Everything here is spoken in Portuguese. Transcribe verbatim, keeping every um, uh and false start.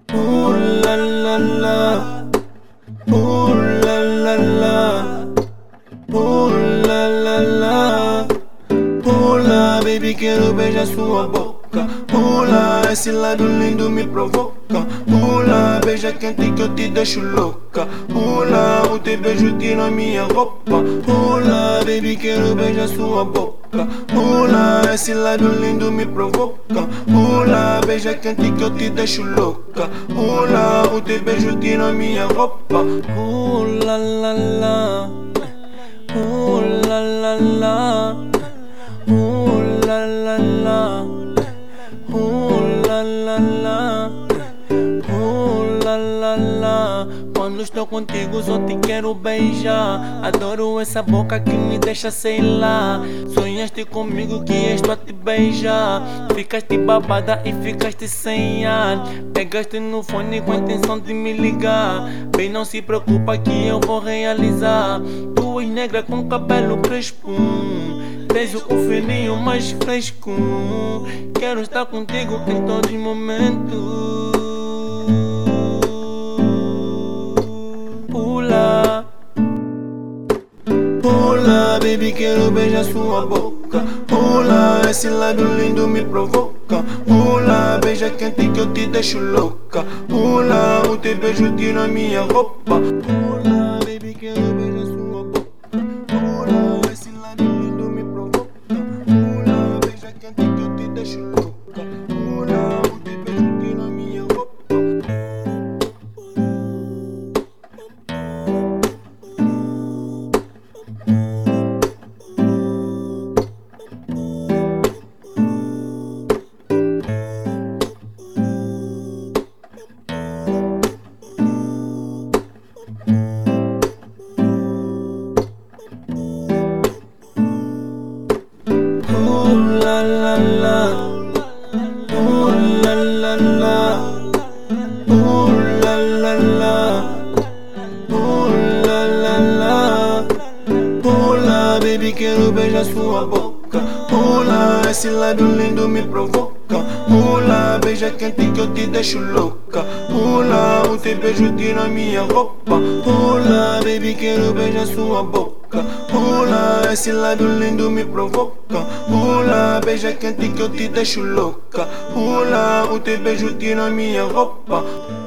Ooh la la la, ooh la la la, ooh la la la. Pula, baby, quero beijar sua boca. Pula, esse lado lindo me provoca. Pula, beija quente que eu te deixo louca. Pula, o teu beijo tira minha roupa. Pula, baby, quero beijar sua boca. Pula, esse lado lindo me provoca. Pula, beija quente que eu te deixo louca. Pula, o teu beijo tira minha roupa. Pula, la la, pula, la la. Ooh la la la, ooh la la la, ooh la la la. Quando estou contigo só te quero beijar. Adoro essa boca que me deixa, sei lá. Sonhaste comigo que estou a te beijar. Ficaste babada e ficaste sem ar. Pegaste no fone com a intenção de me ligar. Bem, não se preocupa que eu vou realizar. Tu és negra com cabelo crespo, tens o fininho mais fresco. Quero estar contigo em todos os momentos. Pula, pula, baby, quero beijar sua boca. Pula, esse lado lindo me provoca. Pula, beija quente que eu te deixo louca. Pula, o teu beijo tira minha roupa. Pula, baby, quero beijar sua boca. Pula, esse lado lindo me provoca. Pula, beija quente que eu te deixo louca. Pula, o teu beijo tira minha roupa. Ooh la la la, ooh la la la, ooh la la la, ooh la la la. Pula, baby, quero beijar sua boca. Pula, esse lado lindo me provoca. Pula, beija quente que eu te deixo louca. Pula, o teu beijo tira minha roupa. Pula, baby, quero beijar sua boca. Pula, esse lado lindo me provoca. Pula, beija quente que eu te deixo louca. Pula, o teu beijo tira minha roupa.